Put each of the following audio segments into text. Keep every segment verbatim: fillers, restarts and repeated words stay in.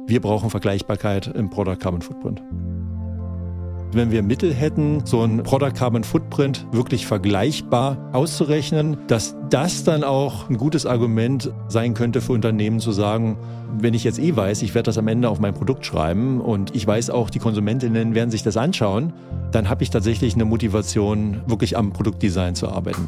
Wir brauchen Vergleichbarkeit im Product Carbon Footprint. Wenn wir Mittel hätten, so einen Product Carbon Footprint wirklich vergleichbar auszurechnen, dass das dann auch ein gutes Argument sein könnte für Unternehmen zu sagen, wenn ich jetzt eh weiß, ich werde das am Ende auf mein Produkt schreiben und ich weiß auch, die Konsumentinnen werden sich das anschauen, dann habe ich tatsächlich eine Motivation, wirklich am Produktdesign zu arbeiten.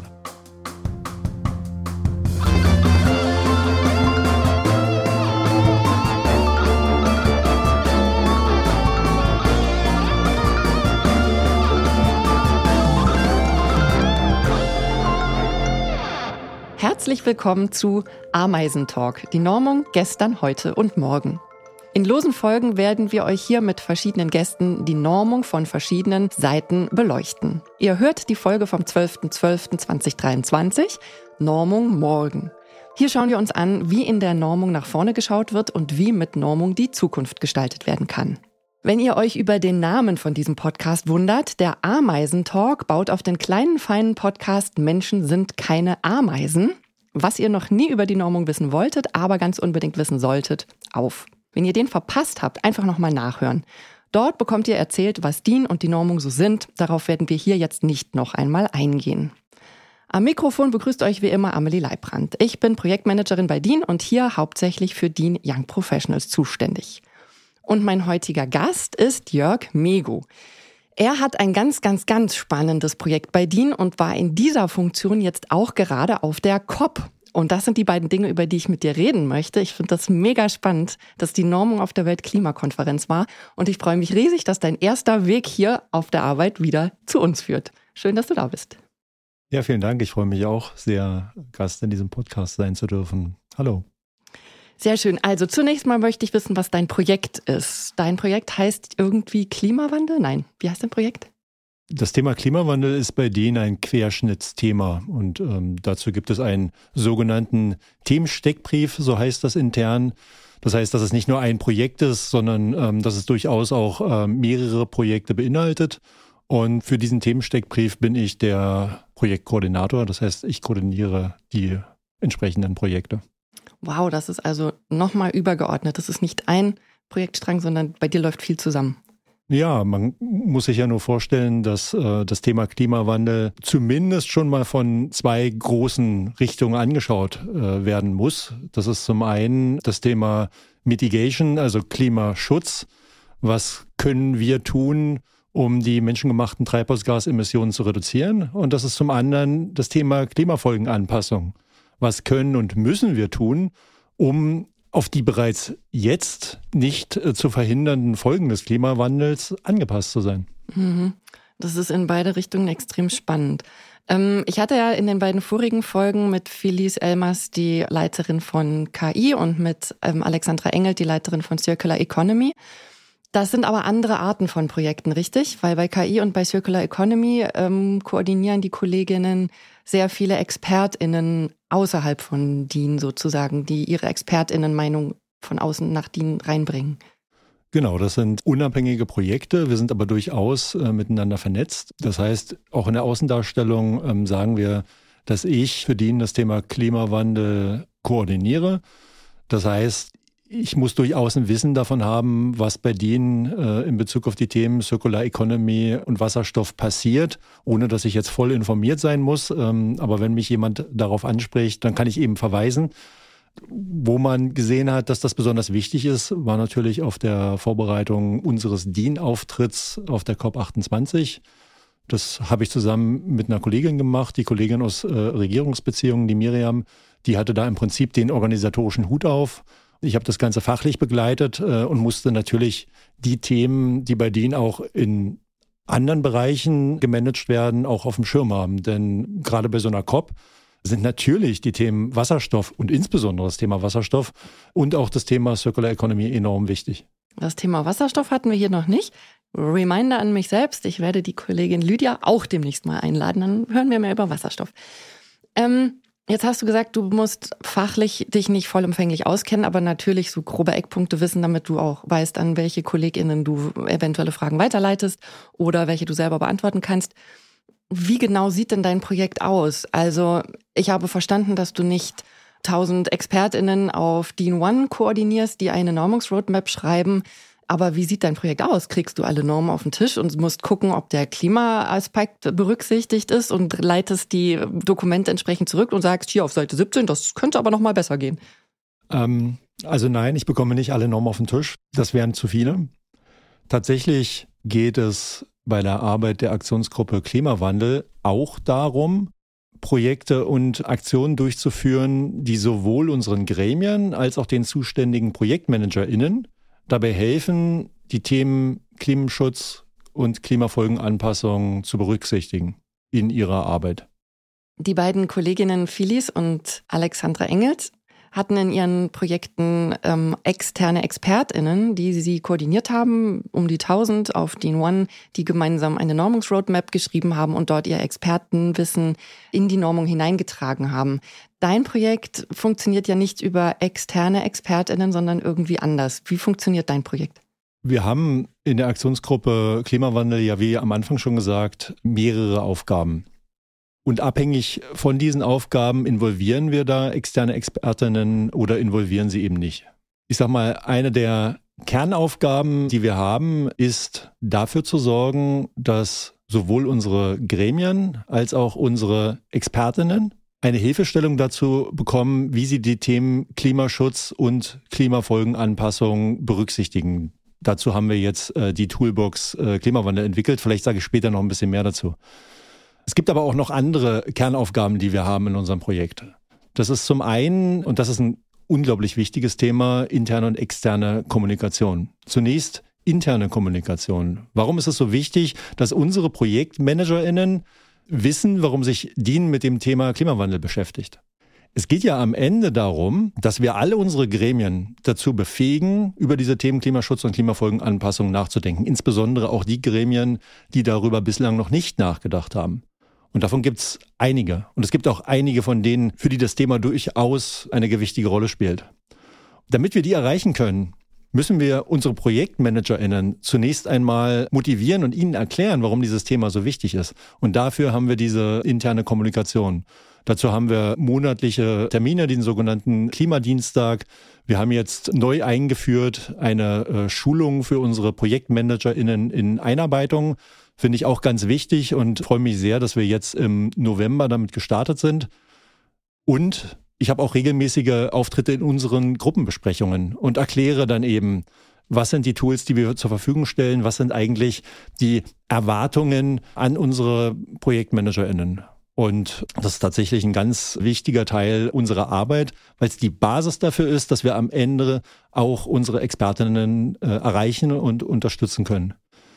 Herzlich willkommen zu Ameisentalk, die Normung gestern, heute und morgen. In losen Folgen werden wir euch hier mit verschiedenen Gästen die Normung von verschiedenen Seiten beleuchten. Ihr hört die Folge vom zwölfter zwölfter zweitausenddreiundzwanzig, Normung morgen. Hier schauen wir uns an, wie in der Normung nach vorne geschaut wird und wie mit Normung die Zukunft gestaltet werden kann. Wenn ihr euch über den Namen von diesem Podcast wundert, der Ameisentalk baut auf den kleinen, feinen Podcast Menschen sind keine Ameisen, was ihr noch nie über die Normung wissen wolltet, aber ganz unbedingt wissen solltet, auf. Wenn ihr den verpasst habt, einfach nochmal nachhören. Dort bekommt ihr erzählt, was D I N und die Normung so sind. Darauf werden wir hier jetzt nicht noch einmal eingehen. Am Mikrofon begrüßt euch wie immer Amelie Leibrand. Ich bin Projektmanagerin bei D I N und hier hauptsächlich für D I N Young Professionals zuständig. Und mein heutiger Gast ist Jörg Mego. Er hat ein ganz, ganz, ganz spannendes Projekt bei D I N und war in dieser Funktion jetzt auch gerade auf der C O P. Und das sind die beiden Dinge, über die ich mit dir reden möchte. Ich finde das mega spannend, dass die Normung auf der Weltklimakonferenz war. Und ich freue mich riesig, dass dein erster Weg hier auf der Arbeit wieder zu uns führt. Schön, dass du da bist. Ja, vielen Dank. Ich freue mich auch sehr, Gast in diesem Podcast sein zu dürfen. Hallo. Sehr schön. Also zunächst mal möchte ich wissen, was dein Projekt ist. Dein Projekt heißt irgendwie Klimawandel? Nein, wie heißt dein Projekt? Das Thema Klimawandel ist bei D I N ein Querschnittsthema und ähm, dazu gibt es einen sogenannten Themensteckbrief, so heißt das intern. Das heißt, dass es nicht nur ein Projekt ist, sondern ähm, dass es durchaus auch äh, mehrere Projekte beinhaltet. Und für diesen Themensteckbrief bin ich der Projektkoordinator. Das heißt, ich koordiniere die entsprechenden Projekte. Wow, das ist also nochmal übergeordnet. Das ist nicht ein Projektstrang, sondern bei dir läuft viel zusammen. Ja, man muss sich ja nur vorstellen, dass äh, das Thema Klimawandel zumindest schon mal von zwei großen Richtungen angeschaut äh, werden muss. Das ist zum einen das Thema Mitigation, also Klimaschutz. Was können wir tun, um die menschengemachten Treibhausgasemissionen zu reduzieren? Und das ist zum anderen das Thema Klimafolgenanpassung. Was können und müssen wir tun, um auf die bereits jetzt nicht äh, zu verhindernden Folgen des Klimawandels angepasst zu sein? Mhm. Das ist in beide Richtungen extrem spannend. Ähm, ich hatte ja in den beiden vorigen Folgen mit Felice Elmers, die Leiterin von K I, und mit ähm, Alexandra Engelt, die Leiterin von Circular Economy. Das sind aber andere Arten von Projekten, richtig? Weil bei K I und bei Circular Economy ähm, koordinieren die Kolleginnen sehr viele ExpertInnen außerhalb von D I N sozusagen, die ihre ExpertInnen-Meinung von außen nach D I N reinbringen. Genau, das sind unabhängige Projekte. Wir sind aber durchaus äh, miteinander vernetzt. Das heißt, auch in der Außendarstellung ähm, sagen wir, dass ich für D I N das Thema Klimawandel koordiniere. Das heißt, ich muss durchaus ein Wissen davon haben, was bei D I N äh, in Bezug auf die Themen Circular Economy und Wasserstoff passiert, ohne dass ich jetzt voll informiert sein muss. Ähm, aber wenn mich jemand darauf anspricht, dann kann ich eben verweisen. Wo man gesehen hat, dass das besonders wichtig ist, war natürlich auf der Vorbereitung unseres D I N-Auftritts auf der C O P achtundzwanzig. Das habe ich zusammen mit einer Kollegin gemacht, die Kollegin aus äh, Regierungsbeziehungen, die Miriam, die hatte da im Prinzip den organisatorischen Hut auf. Ich habe das Ganze fachlich begleitet äh, und musste natürlich die Themen, die bei D I N auch in anderen Bereichen gemanagt werden, auch auf dem Schirm haben. Denn gerade bei so einer C O P sind natürlich die Themen Wasserstoff und insbesondere das Thema Wasserstoff und auch das Thema Circular Economy enorm wichtig. Das Thema Wasserstoff hatten wir hier noch nicht. Reminder an mich selbst, ich werde die Kollegin Lydia auch demnächst mal einladen, dann hören wir mehr über Wasserstoff. Ähm, Jetzt hast du gesagt, du musst fachlich dich nicht vollumfänglich auskennen, aber natürlich so grobe Eckpunkte wissen, damit du auch weißt, an welche KollegInnen du eventuelle Fragen weiterleitest oder welche du selber beantworten kannst. Wie genau sieht denn dein Projekt aus? Also ich habe verstanden, dass du nicht tausend ExpertInnen auf D I N One koordinierst, die eine Normungsroadmap schreiben. Aber wie sieht dein Projekt aus? Kriegst du alle Normen auf den Tisch und musst gucken, ob der Klimaaspekt berücksichtigt ist und leitest die Dokumente entsprechend zurück und sagst, hier auf Seite siebzehn, das könnte aber noch mal besser gehen? Ähm, also nein, ich bekomme nicht alle Normen auf den Tisch. Das wären zu viele. Tatsächlich geht es bei der Arbeit der Aktionsgruppe Klimawandel auch darum, Projekte und Aktionen durchzuführen, die sowohl unseren Gremien als auch den zuständigen ProjektmanagerInnen dabei helfen, die Themen Klimaschutz und Klimafolgenanpassung zu berücksichtigen in ihrer Arbeit. Die beiden Kolleginnen Phyllis und Alexandra Engels hatten in ihren Projekten ähm, externe ExpertInnen, die sie koordiniert haben, um die tausend auf D I N One, die gemeinsam eine Normungsroadmap geschrieben haben und dort ihr Expertenwissen in die Normung hineingetragen haben. Dein Projekt funktioniert ja nicht über externe ExpertInnen, sondern irgendwie anders. Wie funktioniert dein Projekt? Wir haben in der Aktionsgruppe Klimawandel ja, wie am Anfang schon gesagt, mehrere Aufgaben. Und abhängig von diesen Aufgaben involvieren wir da externe ExpertInnen oder involvieren sie eben nicht. Ich sag mal, eine der Kernaufgaben, die wir haben, ist dafür zu sorgen, dass sowohl unsere Gremien als auch unsere ExpertInnen eine Hilfestellung dazu bekommen, wie sie die Themen Klimaschutz und Klimafolgenanpassung berücksichtigen. Dazu haben wir jetzt äh, die Toolbox äh, Klimawandel entwickelt. Vielleicht sage ich später noch ein bisschen mehr dazu. Es gibt aber auch noch andere Kernaufgaben, die wir haben in unserem Projekt. Das ist zum einen, und das ist ein unglaublich wichtiges Thema, interne und externe Kommunikation. Zunächst interne Kommunikation. Warum ist es so wichtig, dass unsere ProjektmanagerInnen wissen, warum sich D I N mit dem Thema Klimawandel beschäftigt? Es geht ja am Ende darum, dass wir alle unsere Gremien dazu befähigen, über diese Themen Klimaschutz und Klimafolgenanpassung nachzudenken. Insbesondere auch die Gremien, die darüber bislang noch nicht nachgedacht haben. Und davon gibt es einige. Und es gibt auch einige von denen, für die das Thema durchaus eine gewichtige Rolle spielt. Damit wir die erreichen können, müssen wir unsere ProjektmanagerInnen zunächst einmal motivieren und ihnen erklären, warum dieses Thema so wichtig ist. Und dafür haben wir diese interne Kommunikation. Dazu haben wir monatliche Termine, den sogenannten Klimadienstag. Wir haben jetzt neu eingeführt eine äh, Schulung für unsere ProjektmanagerInnen in Einarbeitung. Finde ich auch ganz wichtig und freue mich sehr, dass wir jetzt im November damit gestartet sind. Und ich habe auch regelmäßige Auftritte in unseren Gruppenbesprechungen und erkläre dann eben, was sind die Tools, die wir zur Verfügung stellen, was sind eigentlich die Erwartungen an unsere ProjektmanagerInnen. Und das ist tatsächlich ein ganz wichtiger Teil unserer Arbeit, weil es die Basis dafür ist, dass wir am Ende auch unsere Expertinnen äh, erreichen und unterstützen können.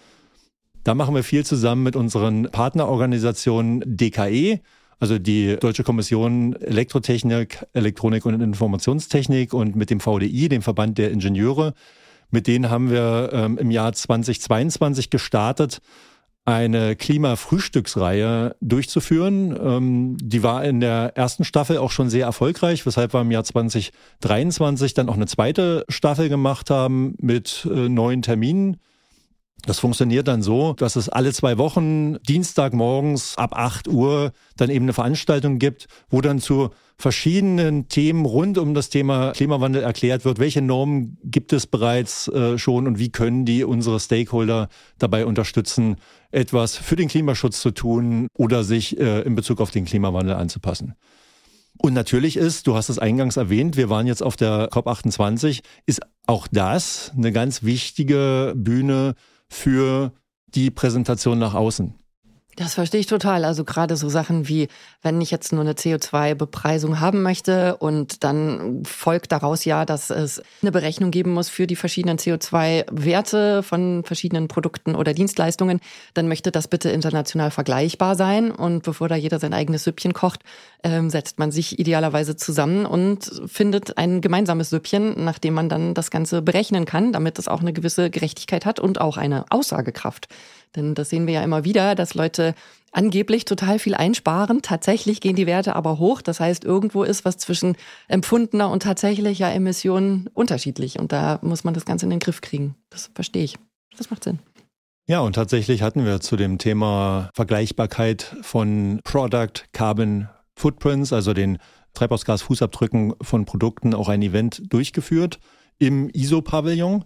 Da machen wir viel zusammen mit unseren Partnerorganisationen D K E, also die Deutsche Kommission Elektrotechnik, Elektronik und Informationstechnik, und mit dem V D I, dem Verband der Ingenieure. Mit denen haben wir ähm, im Jahr zweitausendzweiundzwanzig gestartet, eine Klimafrühstücksreihe durchzuführen. Ähm, die war in der ersten Staffel auch schon sehr erfolgreich, weshalb wir im Jahr zweitausenddreiundzwanzig dann auch eine zweite Staffel gemacht haben mit äh, neuen Terminen. Das funktioniert dann so, dass es alle zwei Wochen Dienstagmorgens ab acht Uhr dann eben eine Veranstaltung gibt, wo dann zu verschiedenen Themen rund um das Thema Klimawandel erklärt wird, welche Normen gibt es bereits äh, schon und wie können die unsere Stakeholder dabei unterstützen, etwas für den Klimaschutz zu tun oder sich äh, in Bezug auf den Klimawandel anzupassen. Und natürlich ist, du hast es eingangs erwähnt, wir waren jetzt auf der COP achtundzwanzig, ist auch das eine ganz wichtige Bühne für die Präsentation nach außen. Das verstehe ich total. Also gerade so Sachen wie, wenn ich jetzt nur eine C O zwei Bepreisung haben möchte und dann folgt daraus ja, dass es eine Berechnung geben muss für die verschiedenen C O zwei Werte von verschiedenen Produkten oder Dienstleistungen, dann möchte das bitte international vergleichbar sein. Und bevor da jeder sein eigenes Süppchen kocht, ähm, setzt man sich idealerweise zusammen und findet ein gemeinsames Süppchen, nachdem man dann das Ganze berechnen kann, damit es auch eine gewisse Gerechtigkeit hat und auch eine Aussagekraft. Denn das sehen wir ja immer wieder, dass Leute angeblich total viel einsparen. Tatsächlich gehen die Werte aber hoch. Das heißt, irgendwo ist was zwischen empfundener und tatsächlicher Emission unterschiedlich. Und da muss man das Ganze in den Griff kriegen. Das verstehe ich. Das macht Sinn. Ja, und tatsächlich hatten wir zu dem Thema Vergleichbarkeit von Product Carbon Footprints, also den Treibhausgasfußabdrücken von Produkten auch ein Event durchgeführt im I S O-Pavillon.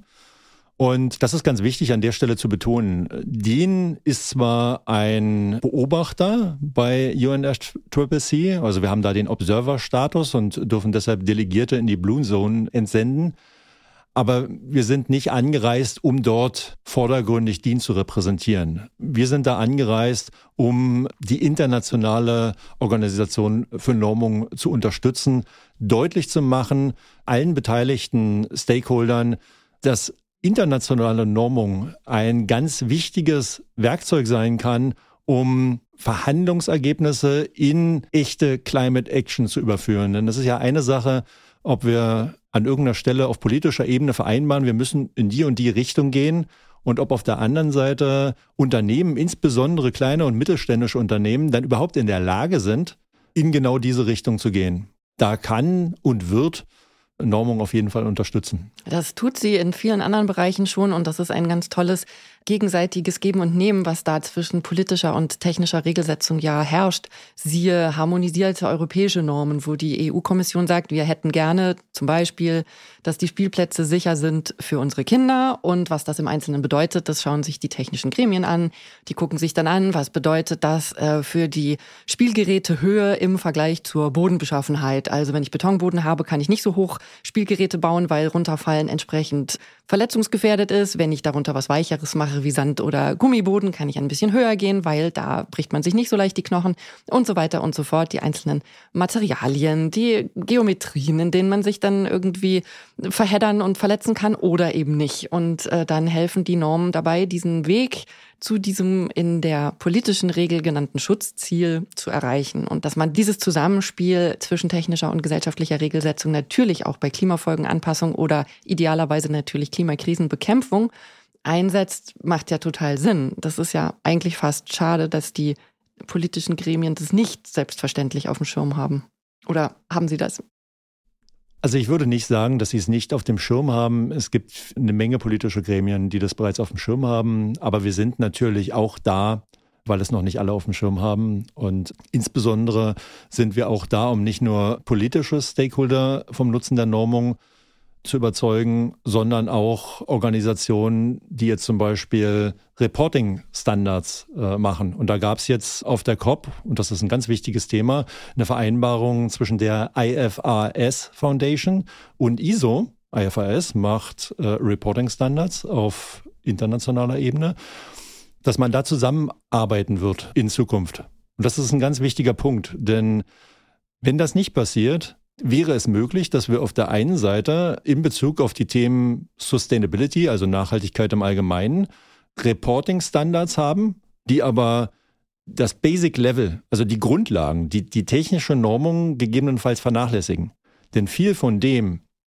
Und das ist ganz wichtig an der Stelle zu betonen. D I N ist zwar ein Beobachter bei U N F C C C, also wir haben da den Observer-Status und dürfen deshalb Delegierte in die Blue Zone entsenden. Aber wir sind nicht angereist, um dort vordergründig D I N zu repräsentieren. Wir sind da angereist, um die internationale Organisation für Normung zu unterstützen, deutlich zu machen, allen beteiligten Stakeholdern, dass internationale Normung ein ganz wichtiges Werkzeug sein kann, um Verhandlungsergebnisse in echte Climate Action zu überführen. Denn das ist ja eine Sache, ob wir an irgendeiner Stelle auf politischer Ebene vereinbaren, wir müssen in die und die Richtung gehen, und ob auf der anderen Seite Unternehmen, insbesondere kleine und mittelständische Unternehmen, dann überhaupt in der Lage sind, in genau diese Richtung zu gehen. Da kann und wird Normung auf jeden Fall unterstützen. Das tut sie in vielen anderen Bereichen schon, und das ist ein ganz tolles gegenseitiges Geben und Nehmen, was da zwischen politischer und technischer Regelsetzung ja herrscht. Siehe harmonisierte europäische Normen, wo die E U-Kommission sagt, wir hätten gerne zum Beispiel, dass die Spielplätze sicher sind für unsere Kinder, und was das im Einzelnen bedeutet, das schauen sich die technischen Gremien an. Die gucken sich dann an, was bedeutet das äh, für die Spielgerätehöhe im Vergleich zur Bodenbeschaffenheit. Also wenn ich Betonboden habe, kann ich nicht so hoch Spielgeräte bauen, weil runterfallen entsprechend verletzungsgefährdet ist. Wenn ich darunter was Weicheres mache wie Sand oder Gummiboden, kann ich ein bisschen höher gehen, weil da bricht man sich nicht so leicht die Knochen und so weiter und so fort. Die einzelnen Materialien, die Geometrien, in denen man sich dann irgendwie verheddern und verletzen kann oder eben nicht. Und äh, dann helfen die Normen dabei, diesen Weg zu diesem in der politischen Regel genannten Schutzziel zu erreichen. Und dass man dieses Zusammenspiel zwischen technischer und gesellschaftlicher Regelsetzung natürlich auch bei Klimafolgenanpassung oder idealerweise natürlich Klimakrisenbekämpfung einsetzt, macht ja total Sinn. Das ist ja eigentlich fast schade, dass die politischen Gremien das nicht selbstverständlich auf dem Schirm haben. Oder haben sie das? Also ich würde nicht sagen, dass sie es nicht auf dem Schirm haben. Es gibt eine Menge politische Gremien, die das bereits auf dem Schirm haben. Aber wir sind natürlich auch da, weil es noch nicht alle auf dem Schirm haben. Und insbesondere sind wir auch da, um nicht nur politische Stakeholder vom Nutzen der Normung zu überzeugen, sondern auch Organisationen, die jetzt zum Beispiel Reporting-Standards äh, machen. Und da gab es jetzt auf der COP, und das ist ein ganz wichtiges Thema, eine Vereinbarung zwischen der I F R S Foundation und I S O. I F R S macht äh, Reporting-Standards auf internationaler Ebene, dass man da zusammenarbeiten wird in Zukunft. Und das ist ein ganz wichtiger Punkt, denn wenn das nicht passiert, wäre es möglich, dass wir auf der einen Seite in Bezug auf die Themen Sustainability, also Nachhaltigkeit im Allgemeinen, Reporting-Standards haben, die aber das Basic Level, also die Grundlagen, die, die technische Normung gegebenenfalls vernachlässigen. Denn viel von dem,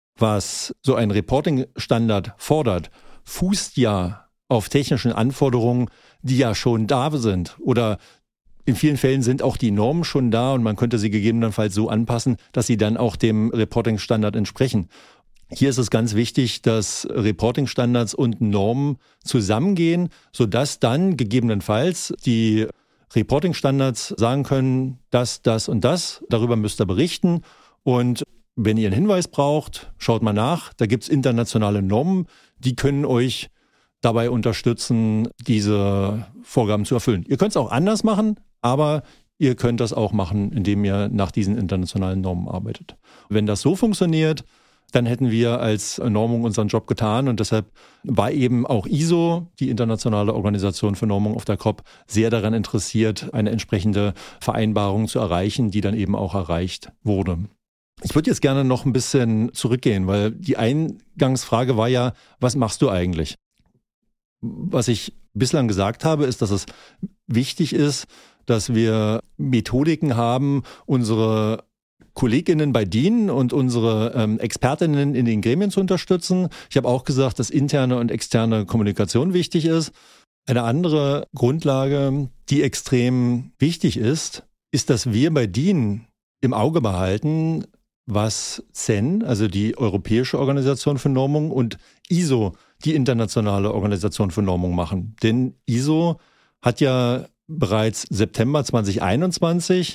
was so ein Reporting-Standard fordert, fußt ja auf technischen Anforderungen, die ja schon da sind, oder in vielen Fällen sind auch die Normen schon da und man könnte sie gegebenenfalls so anpassen, dass sie dann auch dem Reporting-Standard entsprechen. Hier ist es ganz wichtig, dass Reporting-Standards und Normen zusammengehen, sodass dann gegebenenfalls die Reporting-Standards sagen können, das, das und das, darüber müsst ihr berichten. Und wenn ihr einen Hinweis braucht, schaut mal nach, da gibt's internationale Normen, die können euch dabei unterstützen, diese Vorgaben zu erfüllen. Ihr könnt es auch anders machen, aber ihr könnt das auch machen, indem ihr nach diesen internationalen Normen arbeitet. Wenn das so funktioniert, dann hätten wir als Normung unseren Job getan, und deshalb war eben auch I S O, die internationale Organisation für Normung auf der COP, sehr daran interessiert, eine entsprechende Vereinbarung zu erreichen, die dann eben auch erreicht wurde. Ich würde jetzt gerne noch ein bisschen zurückgehen, weil die Eingangsfrage war ja, was machst du eigentlich? Was ich bislang gesagt habe, ist, dass es wichtig ist, dass wir Methodiken haben, unsere KollegInnen bei D I N und unsere ähm, Expertinnen in den Gremien zu unterstützen. Ich habe auch gesagt, dass interne und externe Kommunikation wichtig ist. Eine andere Grundlage, die extrem wichtig ist, ist, dass wir bei D I N im Auge behalten, was C E N, also die Europäische Organisation für Normung, und I S O, die Internationale Organisation für Normung, machen. Denn I S O hat ja bereits September zwanzig einundzwanzig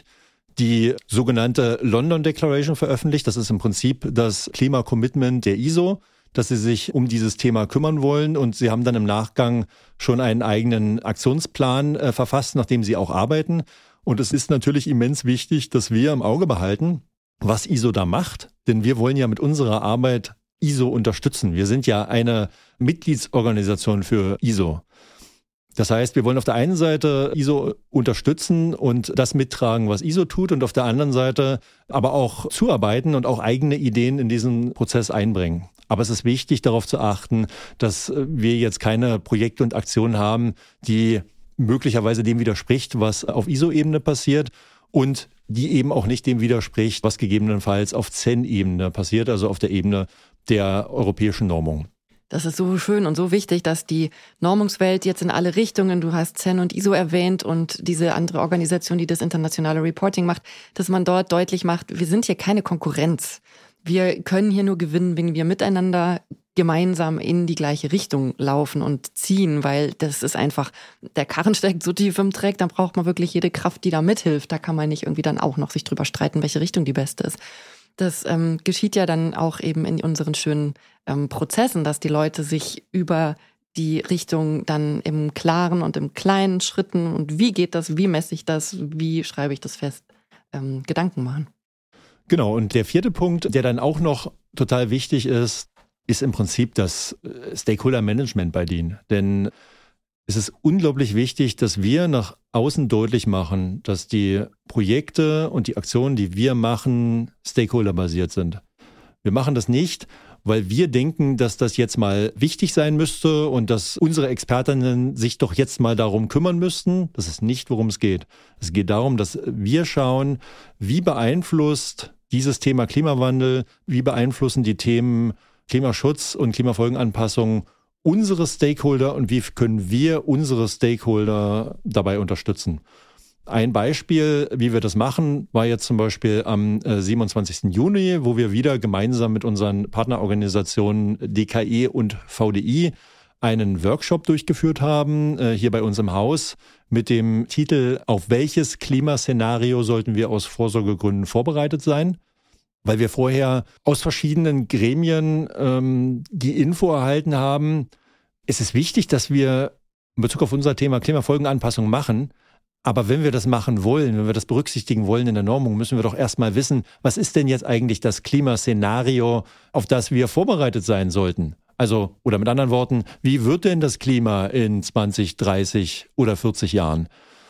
die sogenannte London Declaration veröffentlicht. Das ist im Prinzip das Klima-Commitment der I S O, dass sie sich um dieses Thema kümmern wollen. Und sie haben dann im Nachgang schon einen eigenen Aktionsplan äh, verfasst, nach dem sie auch arbeiten. Und es ist natürlich immens wichtig, dass wir im Auge behalten, was I S O da macht. Denn wir wollen ja mit unserer Arbeit I S O unterstützen. Wir sind ja eine Mitgliedsorganisation für I S O. Das heißt, wir wollen auf der einen Seite I S O unterstützen und das mittragen, was I S O tut, und auf der anderen Seite aber auch zuarbeiten und auch eigene Ideen in diesen Prozess einbringen. Aber es ist wichtig, darauf zu achten, dass wir jetzt keine Projekte und Aktionen haben, die möglicherweise dem widerspricht, was auf I S O-Ebene passiert, und die eben auch nicht dem widerspricht, was gegebenenfalls auf C E N-Ebene passiert, also auf der Ebene der europäischen Normung. Das ist so schön und so wichtig, dass die Normungswelt jetzt in alle Richtungen, du hast C E N und I S O erwähnt und diese andere Organisation, die das internationale Reporting macht, dass man dort deutlich macht, wir sind hier keine Konkurrenz. Wir können hier nur gewinnen, wenn wir miteinander gemeinsam in die gleiche Richtung laufen und ziehen, weil das ist einfach, der Karren steckt so tief im Dreck, dann braucht man wirklich jede Kraft, die da mithilft. Da kann man nicht irgendwie dann auch noch sich drüber streiten, welche Richtung die beste ist. Das ähm, geschieht ja dann auch eben in unseren schönen ähm, Prozessen, dass die Leute sich über die Richtung dann im klaren und im kleinen Schritten und wie geht das, wie messe ich das, wie schreibe ich das fest, ähm, Gedanken machen. Genau, und der vierte Punkt, der dann auch noch total wichtig ist, ist im Prinzip das Stakeholder-Management bei denen. Denn es ist unglaublich wichtig, dass wir nach außen deutlich machen, dass die Projekte und die Aktionen, die wir machen, stakeholderbasiert sind. Wir machen das nicht, weil wir denken, dass das jetzt mal wichtig sein müsste und dass unsere Expertinnen sich doch jetzt mal darum kümmern müssten. Das ist nicht, worum es geht. Es geht darum, dass wir schauen, wie beeinflusst dieses Thema Klimawandel, wie beeinflussen die Themen Klimaschutz und Klimafolgenanpassung unsere Stakeholder und wie können wir unsere Stakeholder dabei unterstützen. Ein Beispiel, wie wir das machen, war jetzt zum Beispiel am siebenundzwanzigsten Juni, wo wir wieder gemeinsam mit unseren Partnerorganisationen D K E und V D I einen Workshop durchgeführt haben, hier bei uns im Haus, mit dem Titel „Auf welches Klimaszenario sollten wir aus Vorsorgegründen vorbereitet sein?“ Weil wir vorher aus verschiedenen Gremien ähm, die Info erhalten haben, es ist wichtig, dass wir in Bezug auf unser Thema Klimafolgenanpassung machen. Aber wenn wir das machen wollen, wenn wir das berücksichtigen wollen in der Normung, müssen wir doch erstmal wissen, was ist denn jetzt eigentlich das Klimaszenario, auf das wir vorbereitet sein sollten? Also, oder mit anderen Worten, wie wird denn das Klima in zwanzig, dreißig oder vierzig Jahren?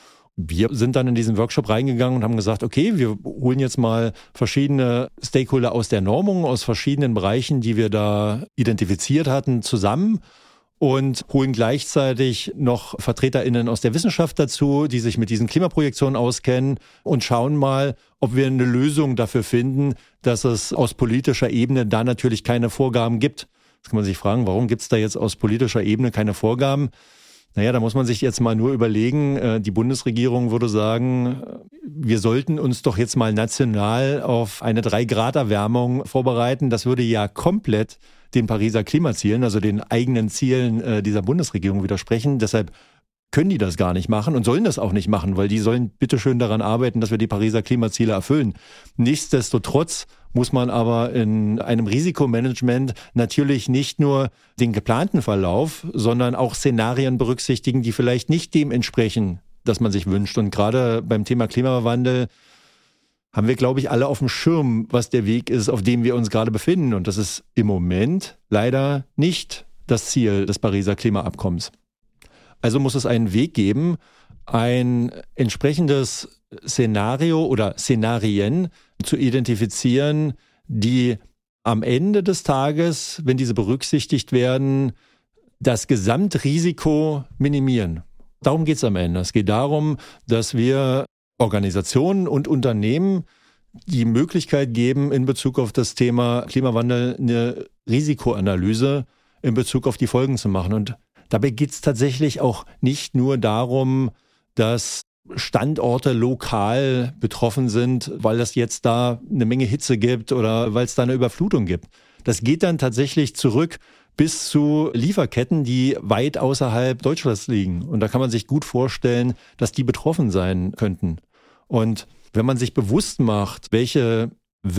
Wir sind dann in diesen Workshop reingegangen und haben gesagt, okay, wir holen jetzt mal verschiedene Stakeholder aus der Normung, aus verschiedenen Bereichen, die wir da identifiziert hatten, zusammen und holen gleichzeitig noch VertreterInnen aus der Wissenschaft dazu, die sich mit diesen Klimaprojektionen auskennen, und schauen mal, ob wir eine Lösung dafür finden, dass es aus politischer Ebene da natürlich keine Vorgaben gibt. Jetzt kann man sich fragen, warum gibt es da jetzt aus politischer Ebene keine Vorgaben? Naja, da muss man sich jetzt mal nur überlegen, die Bundesregierung würde sagen, wir sollten uns doch jetzt mal national auf eine drei Grad Erwärmung vorbereiten. Das würde ja komplett den Pariser Klimazielen, also den eigenen Zielen dieser Bundesregierung widersprechen. Deshalb können die das gar nicht machen und sollen das auch nicht machen, weil die sollen bitteschön daran arbeiten, dass wir die Pariser Klimaziele erfüllen. Nichtsdestotrotz muss man aber in einem Risikomanagement natürlich nicht nur den geplanten Verlauf, sondern auch Szenarien berücksichtigen, die vielleicht nicht dem entsprechen, das man sich wünscht. Und gerade beim Thema Klimawandel haben wir, glaube ich, alle auf dem Schirm, was der Weg ist, auf dem wir uns gerade befinden. Und das ist im Moment leider nicht das Ziel des Pariser Klimaabkommens. Also muss es einen Weg geben, ein entsprechendes Szenario oder Szenarien zu identifizieren, die am Ende des Tages, wenn diese berücksichtigt werden, das Gesamtrisiko minimieren. Darum geht es am Ende. Es geht darum, dass wir Organisationen und Unternehmen die Möglichkeit geben, in Bezug auf das Thema Klimawandel eine Risikoanalyse in Bezug auf die Folgen zu machen. Und dabei geht es tatsächlich auch nicht nur darum, dass Standorte lokal betroffen sind, weil es jetzt da eine Menge Hitze gibt oder weil es da eine Überflutung gibt. Das geht dann tatsächlich zurück bis zu Lieferketten, die weit außerhalb Deutschlands liegen. Und da kann man sich gut vorstellen, dass die betroffen sein könnten. Und Wenn man sich bewusst macht, welche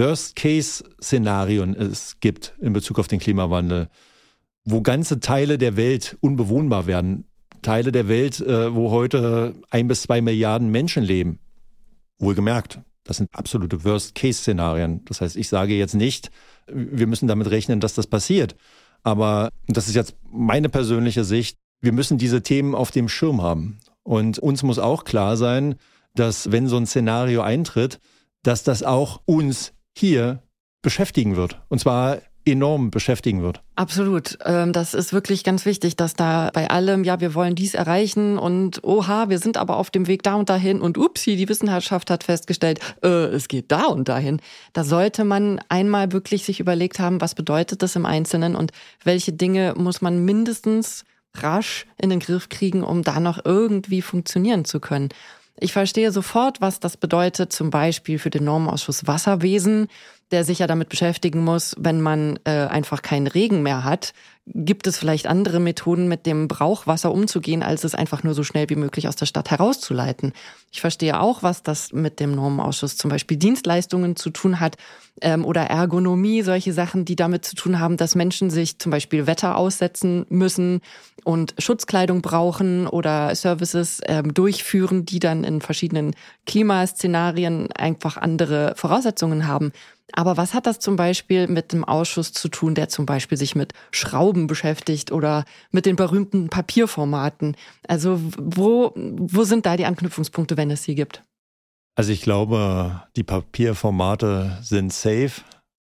Worst-Case-Szenarien es gibt in Bezug auf den Klimawandel, wo ganze Teile der Welt unbewohnbar werden, Teile der Welt, wo heute ein bis zwei Milliarden Menschen leben, wohlgemerkt, das sind absolute Worst-Case-Szenarien. Das heißt, ich sage jetzt nicht, wir müssen damit rechnen, dass das passiert. Aber, das ist jetzt meine persönliche Sicht, wir müssen diese Themen auf dem Schirm haben. Und uns muss auch klar sein, dass wenn so ein Szenario eintritt, dass das auch uns hier beschäftigen wird. Und zwar enorm beschäftigen wird. Absolut. Das ist wirklich ganz wichtig, dass da bei allem, ja, wir wollen dies erreichen und oha, wir sind aber auf dem Weg da und dahin und upsi, die Wissenschaft hat festgestellt, äh, es geht da und dahin. Da sollte man einmal wirklich sich überlegt haben, was bedeutet das im Einzelnen und welche Dinge muss man mindestens rasch in den Griff kriegen, um da noch irgendwie funktionieren zu können. Ich verstehe sofort, was das bedeutet, zum Beispiel für den Normenausschuss Wasserwesen, der sich ja damit beschäftigen muss, wenn man äh, einfach keinen Regen mehr hat. Gibt es vielleicht andere Methoden, mit dem Brauchwasser umzugehen, als es einfach nur so schnell wie möglich aus der Stadt herauszuleiten? Ich verstehe auch, was das mit dem Normenausschuss zum Beispiel Dienstleistungen zu tun hat ähm, oder Ergonomie, solche Sachen, die damit zu tun haben, dass Menschen sich zum Beispiel Wetter aussetzen müssen und Schutzkleidung brauchen oder Services ähm, durchführen, die dann in verschiedenen Klimaszenarien einfach andere Voraussetzungen haben. Aber was hat das zum Beispiel mit dem Ausschuss zu tun, der zum Beispiel sich mit Schrauben beschäftigt oder mit den berühmten Papierformaten? Also wo, wo sind da die Anknüpfungspunkte, wenn es sie gibt? Also ich glaube, die Papierformate sind safe,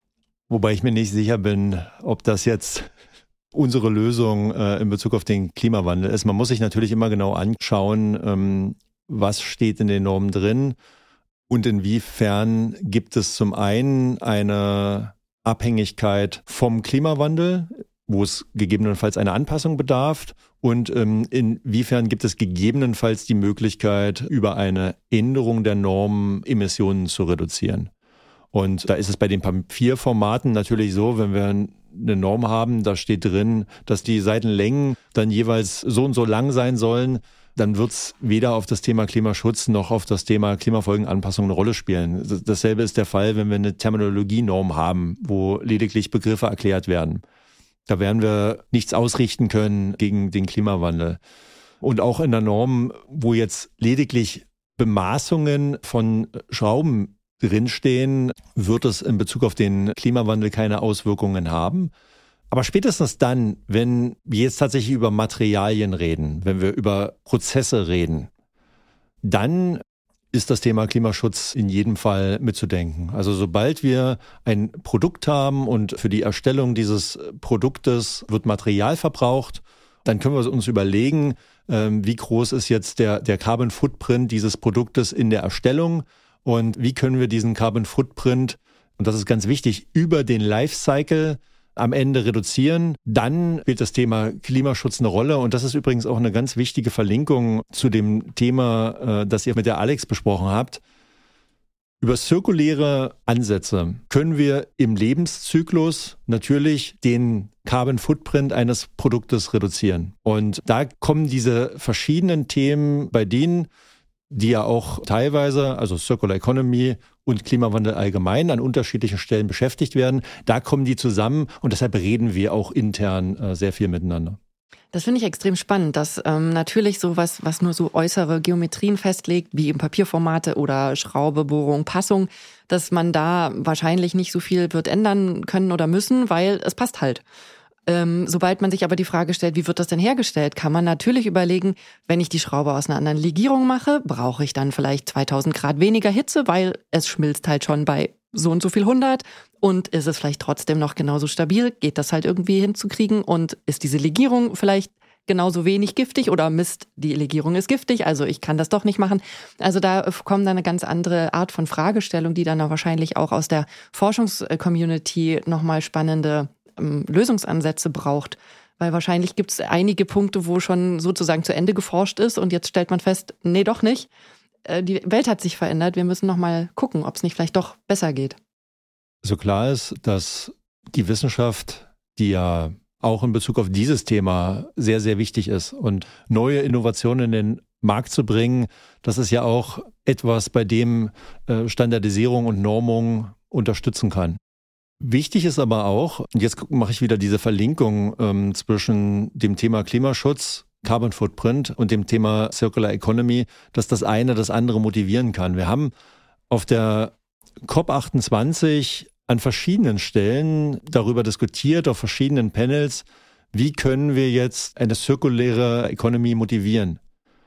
wobei ich mir nicht sicher bin, ob das jetzt unsere Lösung äh, in Bezug auf den Klimawandel ist. Man muss sich natürlich immer genau anschauen, ähm, was steht in den Normen drin. Und inwiefern gibt es zum einen eine Abhängigkeit vom Klimawandel, wo es gegebenenfalls eine Anpassung bedarf? Und ähm, inwiefern gibt es gegebenenfalls die Möglichkeit, über eine Änderung der Normen Emissionen zu reduzieren? Und da ist es bei den Papierformaten natürlich so, wenn wir eine Norm haben, da steht drin, dass die Seitenlängen dann jeweils so und so lang sein sollen, dann wird es weder auf das Thema Klimaschutz noch auf das Thema Klimafolgenanpassung eine Rolle spielen. Dasselbe ist der Fall, wenn wir eine Terminologienorm haben, wo lediglich Begriffe erklärt werden. Da werden wir nichts ausrichten können gegen den Klimawandel. Und auch in der Norm, wo jetzt lediglich Bemaßungen von Schrauben drinstehen, wird es in Bezug auf den Klimawandel keine Auswirkungen haben. Aber spätestens dann, wenn wir jetzt tatsächlich über Materialien reden, wenn wir über Prozesse reden, dann ist das Thema Klimaschutz in jedem Fall mitzudenken. Also sobald wir ein Produkt haben und für die Erstellung dieses Produktes wird Material verbraucht, dann können wir uns überlegen, wie groß ist jetzt der, der Carbon Footprint dieses Produktes in der Erstellung und wie können wir diesen Carbon Footprint, und das ist ganz wichtig, über den Lifecycle am Ende reduzieren, dann spielt das Thema Klimaschutz eine Rolle. Und das ist übrigens auch eine ganz wichtige Verlinkung zu dem Thema, das ihr mit der Alex besprochen habt. Über zirkuläre Ansätze können wir im Lebenszyklus natürlich den Carbon Footprint eines Produktes reduzieren. Und da kommen diese verschiedenen Themen bei denen, die ja auch teilweise, also Circular Economy und Klimawandel allgemein, an unterschiedlichen Stellen beschäftigt werden. Da kommen die zusammen und deshalb reden wir auch intern äh, sehr viel miteinander. Das finde ich extrem spannend, dass ähm, natürlich sowas, was nur so äußere Geometrien festlegt, wie eben Papierformate oder Schraube, Bohrung, Passung, dass man da wahrscheinlich nicht so viel wird ändern können oder müssen, weil es passt halt. Ähm, sobald man sich aber die Frage stellt, wie wird das denn hergestellt, kann man natürlich überlegen, wenn ich die Schraube aus einer anderen Legierung mache, brauche ich dann vielleicht zweitausend Grad weniger Hitze, weil es schmilzt halt schon bei so und so viel hundert und ist es vielleicht trotzdem noch genauso stabil, geht das halt irgendwie hinzukriegen und ist diese Legierung vielleicht genauso wenig giftig oder Mist, die Legierung ist giftig, also ich kann das doch nicht machen. Also da kommt dann eine ganz andere Art von Fragestellung, die dann auch wahrscheinlich auch aus der Forschungscommunity nochmal spannende Lösungsansätze braucht, weil wahrscheinlich gibt es einige Punkte, wo schon sozusagen zu Ende geforscht ist und jetzt stellt man fest, nee, doch nicht. Die Welt hat sich verändert, wir müssen noch mal gucken, ob es nicht vielleicht doch besser geht. So klar ist, dass die Wissenschaft, die ja auch in Bezug auf dieses Thema sehr, sehr wichtig ist und neue Innovationen in den Markt zu bringen, das ist ja auch etwas, bei dem Standardisierung und Normung unterstützen kann. Wichtig ist aber auch, und jetzt mache ich wieder diese Verlinkung ähm, zwischen dem Thema Klimaschutz, Carbon Footprint und dem Thema Circular Economy, dass das eine das andere motivieren kann. Wir haben auf der C O P achtundzwanzig an verschiedenen Stellen darüber diskutiert, auf verschiedenen Panels, wie können wir jetzt eine zirkuläre Economy motivieren?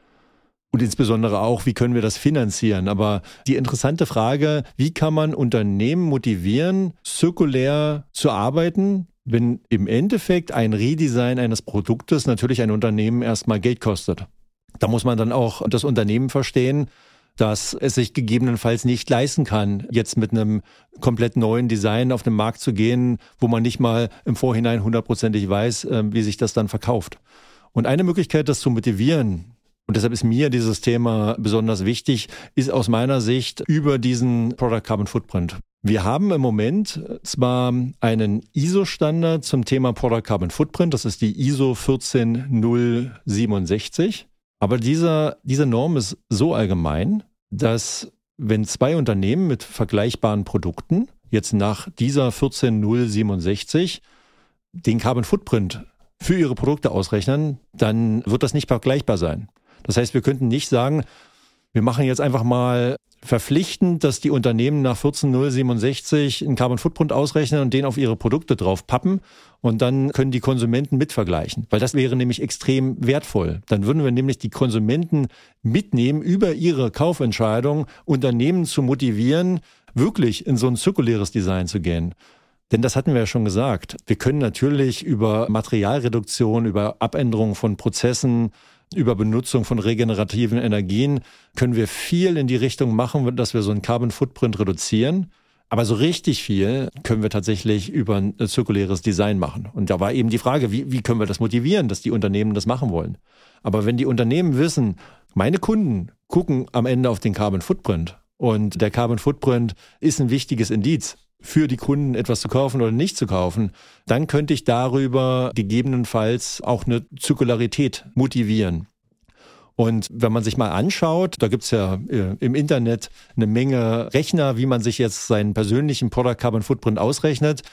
Und insbesondere auch, wie können wir das finanzieren? Aber die interessante Frage, wie kann man Unternehmen motivieren, zirkulär zu arbeiten, wenn im Endeffekt ein Redesign eines Produktes natürlich ein Unternehmen erstmal Geld kostet? Da muss man dann auch das Unternehmen verstehen, dass es sich gegebenenfalls nicht leisten kann, jetzt mit einem komplett neuen Design auf den Markt zu gehen, wo man nicht mal im Vorhinein hundertprozentig weiß, wie sich das dann verkauft. Und eine Möglichkeit, das zu motivieren, und deshalb ist mir dieses Thema besonders wichtig, ist aus meiner Sicht über diesen Product Carbon Footprint. Wir haben im Moment zwar einen I S O-Standard zum Thema Product Carbon Footprint, das ist die I S O vierzehn null siebenundsechzig, aber dieser, diese Norm ist so allgemein, dass wenn zwei Unternehmen mit vergleichbaren Produkten jetzt nach dieser vierzehn null siebenundsechzig den Carbon Footprint für ihre Produkte ausrechnen, dann wird das nicht vergleichbar sein. Das heißt, wir könnten nicht sagen, wir machen jetzt einfach mal verpflichtend, dass die Unternehmen nach vierzehn null siebenundsechzig einen Carbon Footprint ausrechnen und den auf ihre Produkte drauf pappen und dann können die Konsumenten mitvergleichen, weil das wäre nämlich extrem wertvoll. Dann würden wir nämlich die Konsumenten mitnehmen, über ihre Kaufentscheidung Unternehmen zu motivieren, wirklich in so ein zirkuläres Design zu gehen. Denn das hatten wir ja schon gesagt. Wir können natürlich über Materialreduktion, über Abänderung von Prozessen, über Benutzung von regenerativen Energien können wir viel in die Richtung machen, dass wir so einen Carbon Footprint reduzieren. Aber so richtig viel können wir tatsächlich über ein zirkuläres Design machen. Und da war eben die Frage, wie, wie können wir das motivieren, dass die Unternehmen das machen wollen? Aber wenn die Unternehmen wissen, meine Kunden gucken am Ende auf den Carbon Footprint und der Carbon Footprint ist ein wichtiges Indiz für die Kunden, etwas zu kaufen oder nicht zu kaufen, dann könnte ich darüber gegebenenfalls auch eine Zirkularität motivieren. Und wenn man sich mal anschaut, da gibt's ja äh, im Internet eine Menge Rechner, wie man sich jetzt seinen persönlichen Product Carbon Footprint ausrechnet,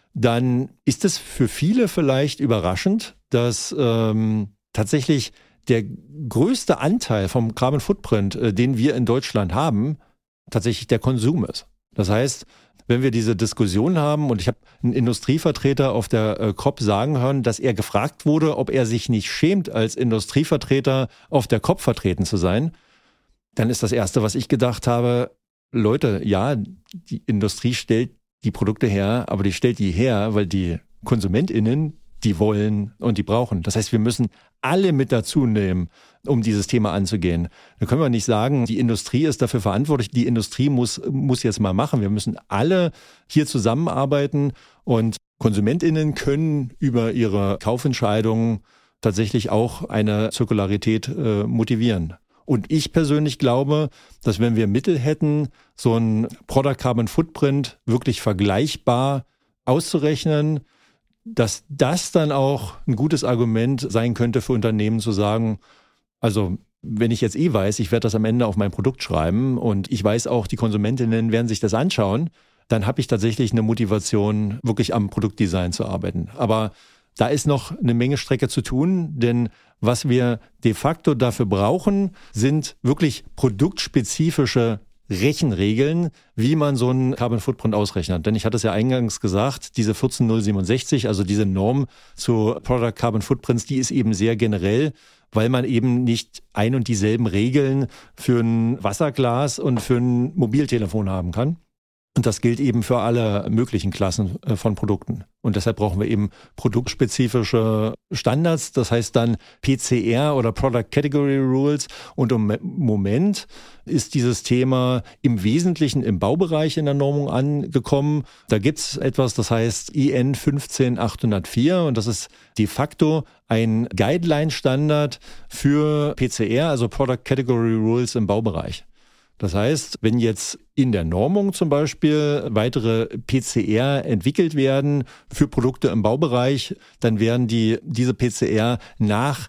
dann ist es für viele vielleicht überraschend, dass ähm, tatsächlich der größte Anteil vom Carbon Footprint, äh, den wir in Deutschland haben, tatsächlich der Konsum ist. Das heißt, wenn wir diese Diskussion haben, und ich habe einen Industrievertreter auf der äh, C O P sagen hören, dass er gefragt wurde, ob er sich nicht schämt, als Industrievertreter auf der C O P vertreten zu sein, dann ist das Erste, was ich gedacht habe, Leute, ja, die Industrie stellt die Produkte her, aber die stellt die her, weil die KonsumentInnen die wollen und die brauchen. Das heißt, wir müssen alle mit dazu nehmen, um dieses Thema anzugehen. Da können wir nicht sagen, die Industrie ist dafür verantwortlich, die Industrie muss, muss jetzt mal machen. Wir müssen alle hier zusammenarbeiten und KonsumentInnen können über ihre Kaufentscheidungen tatsächlich auch eine Zirkularität äh, motivieren. Und ich persönlich glaube, dass wenn wir Mittel hätten, so ein Product Carbon Footprint wirklich vergleichbar auszurechnen, dass das dann auch ein gutes Argument sein könnte für Unternehmen zu sagen, also wenn ich jetzt eh weiß, ich werde das am Ende auf mein Produkt schreiben und ich weiß auch, die Konsumentinnen werden sich das anschauen, dann habe ich tatsächlich eine Motivation, wirklich am Produktdesign zu arbeiten. Aber da ist noch eine Menge Strecke zu tun, denn was wir de facto dafür brauchen, sind wirklich produktspezifische Rechenregeln, wie man so einen Carbon Footprint ausrechnet. Denn ich hatte es ja eingangs gesagt, diese vierzehn null siebenundsechzig, also diese Norm zu Product Carbon Footprints, die ist eben sehr generell, weil man eben nicht ein und dieselben Regeln für ein Wasserglas und für ein Mobiltelefon haben kann. Und das gilt eben für alle möglichen Klassen von Produkten. Und deshalb brauchen wir eben produktspezifische Standards, das heißt dann P C R oder Product Category Rules. Und im Moment ist dieses Thema im Wesentlichen im Baubereich in der Normung angekommen. Da gibt's etwas, das heißt I N fünfzehn achthundertvier und das ist de facto ein Guideline-Standard für P C R, also Product Category Rules im Baubereich. Das heißt, wenn jetzt in der Normung zum Beispiel weitere P C R entwickelt werden für Produkte im Baubereich, dann werden die diese P C R nach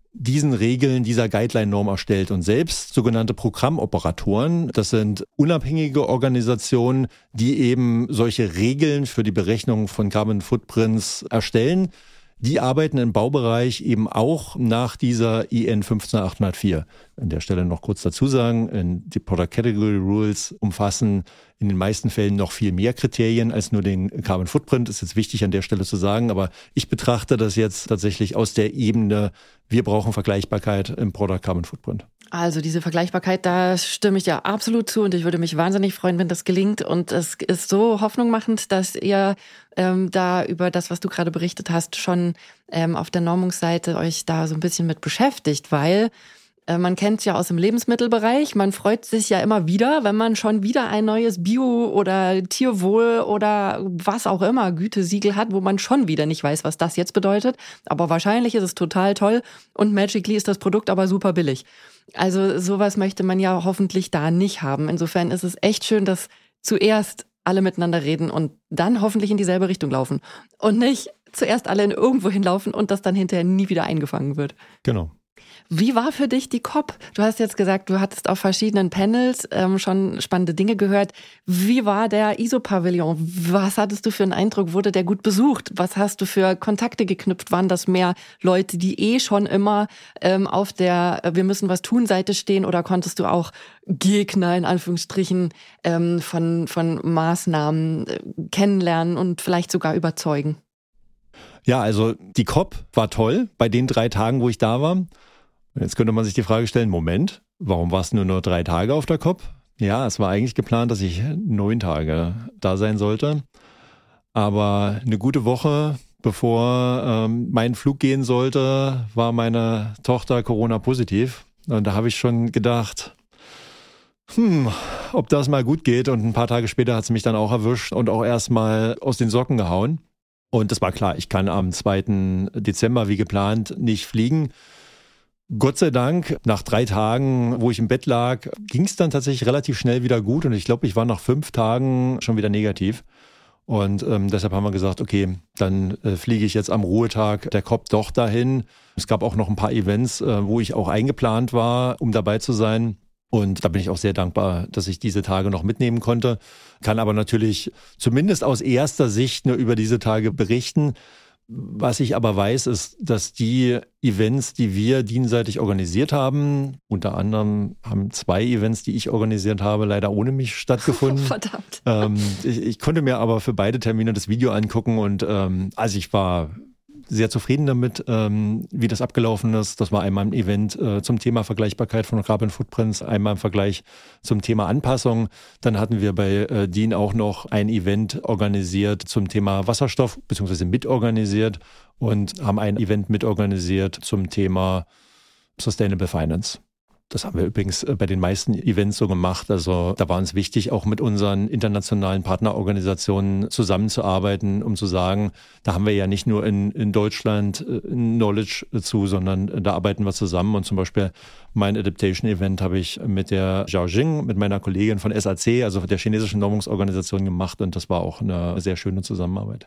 diesen Regeln, dieser Guideline-Norm erstellt. Und selbst sogenannte Programmoperatoren, das sind unabhängige Organisationen, die eben solche Regeln für die Berechnung von Carbon Footprints erstellen. Die arbeiten im Baubereich eben auch nach dieser I N fünfzehn achthundertvier. An der Stelle noch kurz dazu sagen, die Product Category Rules umfassen in den meisten Fällen noch viel mehr Kriterien als nur den Carbon Footprint. Ist jetzt wichtig an der Stelle zu sagen, aber ich betrachte das jetzt tatsächlich aus der Ebene, wir brauchen Vergleichbarkeit im Product Carbon Footprint. Also diese Vergleichbarkeit, da stimme ich ja absolut zu und ich würde mich wahnsinnig freuen, wenn das gelingt. Und es ist so hoffnungmachend, dass ihr ähm, da über das, was du gerade berichtet hast, schon ähm, auf der Normungsseite euch da so ein bisschen mit beschäftigt, weil äh, man kennt es ja aus dem Lebensmittelbereich, man freut sich ja immer wieder, wenn man schon wieder ein neues Bio- oder Tierwohl oder was auch immer Gütesiegel hat, wo man schon wieder nicht weiß, was das jetzt bedeutet. Aber wahrscheinlich ist es total toll und magically ist das Produkt aber super billig. Also sowas möchte man ja hoffentlich da nicht haben. Insofern ist es echt schön, dass zuerst alle miteinander reden und dann hoffentlich in dieselbe Richtung laufen. Und nicht zuerst alle in irgendwo hinlaufen und das dann hinterher nie wieder eingefangen wird. Genau. Wie war für dich die C O P? Du hast jetzt gesagt, du hattest auf verschiedenen Panels ähm, schon spannende Dinge gehört. Wie war der I S O-Pavillon? Was hattest du für einen Eindruck? Wurde der gut besucht? Was hast du für Kontakte geknüpft? Waren das mehr Leute, die eh schon immer ähm, auf der Wir müssen was tun Seite stehen? Oder konntest du auch Gegner in Anführungsstrichen ähm, von, von Maßnahmen äh, kennenlernen und vielleicht sogar überzeugen? Ja, also die C O P war toll bei den drei Tagen, wo ich da war. Jetzt könnte man sich die Frage stellen, Moment, warum warst du nur noch drei Tage auf der C O P? Ja, es war eigentlich geplant, dass ich neun Tage da sein sollte. Aber eine gute Woche, bevor ähm, mein Flug gehen sollte, war meine Tochter Corona-positiv. Und da habe ich schon gedacht, hm, ob das mal gut geht. Und ein paar Tage später hat sie mich dann auch erwischt und auch erstmal aus den Socken gehauen. Und das war klar, ich kann am zweiten Dezember wie geplant nicht fliegen. Gott sei Dank, nach drei Tagen, wo ich im Bett lag, ging es dann tatsächlich relativ schnell wieder gut. Und ich glaube, ich war nach fünf Tagen schon wieder negativ. Und ähm, deshalb haben wir gesagt, okay, dann äh, fliege ich jetzt am Ruhetag der C O P doch dahin. Es gab auch noch ein paar Events, äh, wo ich auch eingeplant war, um dabei zu sein. Und da bin ich auch sehr dankbar, dass ich diese Tage noch mitnehmen konnte. Kann aber natürlich zumindest aus erster Sicht nur über diese Tage berichten. Was ich aber weiß, ist, dass die Events, die wir dienseitig organisiert haben, unter anderem haben zwei Events, die ich organisiert habe, leider ohne mich stattgefunden. Verdammt. Ähm, ich, ich konnte mir aber für beide Termine das Video angucken und ähm, also ich war sehr zufrieden damit, ähm, wie das abgelaufen ist. Das war einmal ein Event äh, zum Thema Vergleichbarkeit von Carbon Footprints, einmal im Vergleich zum Thema Anpassung. Dann hatten wir bei äh, D I N auch noch ein Event organisiert zum Thema Wasserstoff, beziehungsweise mitorganisiert und haben ein Event mitorganisiert zum Thema Sustainable Finance. Das haben wir übrigens bei den meisten Events so gemacht. Also da war uns wichtig, auch mit unseren internationalen Partnerorganisationen zusammenzuarbeiten, um zu sagen, da haben wir ja nicht nur in, in Deutschland Knowledge zu, sondern da arbeiten wir zusammen. Und zum Beispiel mein Adaptation-Event habe ich mit der Zhao Jing, mit meiner Kollegin von S A C, also der chinesischen Normungsorganisation, gemacht. Und das war auch eine sehr schöne Zusammenarbeit.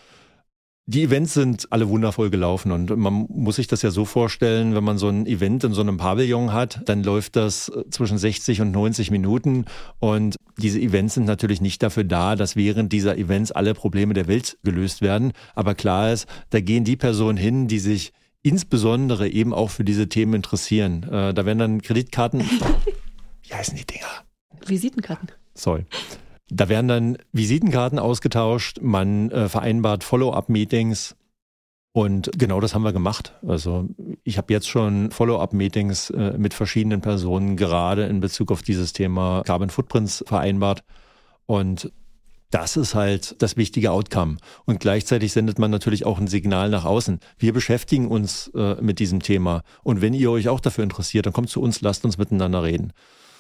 Die Events sind alle wundervoll gelaufen und man muss sich das ja so vorstellen, wenn man so ein Event in so einem Pavillon hat, dann läuft das zwischen sechzig und neunzig Minuten und diese Events sind natürlich nicht dafür da, dass während dieser Events alle Probleme der Welt gelöst werden, aber klar ist, da gehen die Personen hin, die sich insbesondere eben auch für diese Themen interessieren. Äh, da werden dann Kreditkarten, wie heißen die Dinger? Visitenkarten. Sorry. Da werden dann Visitenkarten ausgetauscht, man äh, vereinbart Follow-up-Meetings und genau das haben wir gemacht. Also ich habe jetzt schon Follow-up-Meetings äh, mit verschiedenen Personen gerade in Bezug auf dieses Thema Carbon Footprints vereinbart und das ist halt das wichtige Outcome. Und gleichzeitig sendet man natürlich auch ein Signal nach außen. Wir beschäftigen uns äh, mit diesem Thema und wenn ihr euch auch dafür interessiert, dann kommt zu uns, lasst uns miteinander reden.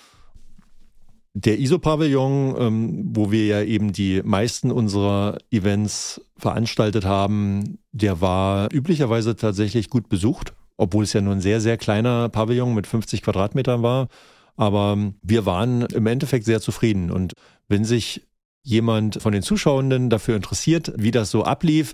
Der I S O-Pavillon, ähm, wo wir ja eben die meisten unserer Events veranstaltet haben, der war üblicherweise tatsächlich gut besucht, obwohl es ja nur ein sehr, sehr kleiner Pavillon mit fünfzig Quadratmetern war. Aber wir waren im Endeffekt sehr zufrieden. Und wenn sich jemand von den Zuschauenden dafür interessiert, wie das so ablief,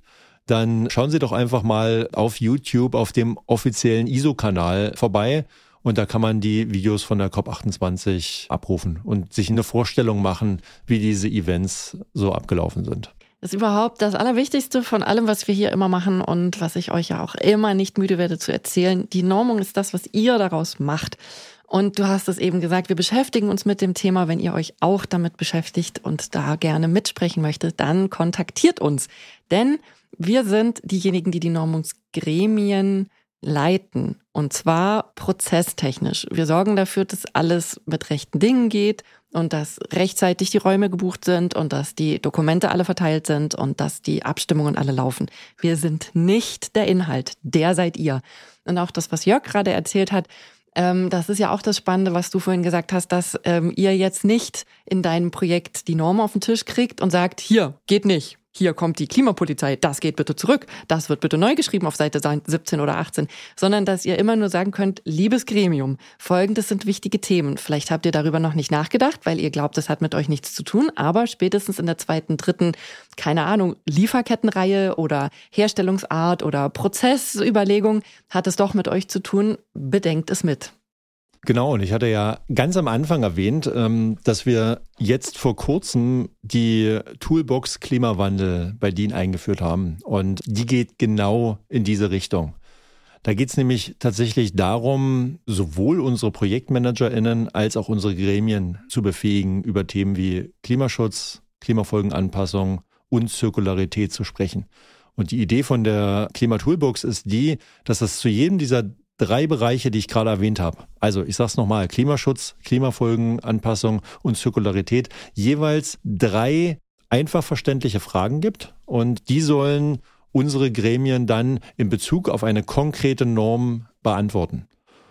dann schauen Sie doch einfach mal auf YouTube auf dem offiziellen I S O-Kanal vorbei. Und da kann man die Videos von der C O P achtundzwanzig abrufen und sich eine Vorstellung machen, wie diese Events so abgelaufen sind. Das ist überhaupt das Allerwichtigste von allem, was wir hier immer machen und was ich euch ja auch immer nicht müde werde zu erzählen. Die Normung ist das, was ihr daraus macht. Und du hast es eben gesagt, wir beschäftigen uns mit dem Thema. Wenn ihr euch auch damit beschäftigt und da gerne mitsprechen möchtet, dann kontaktiert uns. Denn wir sind diejenigen, die die Normungsgremien leiten. Und zwar prozesstechnisch. Wir sorgen dafür, dass alles mit rechten Dingen geht und dass rechtzeitig die Räume gebucht sind und dass die Dokumente alle verteilt sind und dass die Abstimmungen alle laufen. Wir sind nicht der Inhalt, der seid ihr. Und auch das, was Jörg gerade erzählt hat, ähm, das ist ja auch das Spannende, was du vorhin gesagt hast, dass ähm, ihr jetzt nicht in deinem Projekt die Norm auf den Tisch kriegt und sagt, hier, geht nicht. Hier kommt die Klimapolizei, das geht bitte zurück, das wird bitte neu geschrieben auf Seite siebzehn oder achtzehn, sondern dass ihr immer nur sagen könnt, liebes Gremium, folgendes sind wichtige Themen. Vielleicht habt ihr darüber noch nicht nachgedacht, weil ihr glaubt, das hat mit euch nichts zu tun, aber spätestens in der zweiten, dritten, keine Ahnung, Lieferkettenreihe oder Herstellungsart oder Prozessüberlegung hat es doch mit euch zu tun, bedenkt es mit. Genau, und ich hatte ja ganz am Anfang erwähnt, dass wir jetzt vor kurzem die Toolbox Klimawandel bei D I N eingeführt haben. Und die geht genau in diese Richtung. Da geht es nämlich tatsächlich darum, sowohl unsere ProjektmanagerInnen als auch unsere Gremien zu befähigen, über Themen wie Klimaschutz, Klimafolgenanpassung und Zirkularität zu sprechen. Und die Idee von der Klimatoolbox ist die, dass es zu jedem dieser drei Bereiche, die ich gerade erwähnt habe. Also ich sage es nochmal, Klimaschutz, Klimafolgenanpassung und Zirkularität, jeweils drei einfach verständliche Fragen gibt und die sollen unsere Gremien dann in Bezug auf eine konkrete Norm beantworten.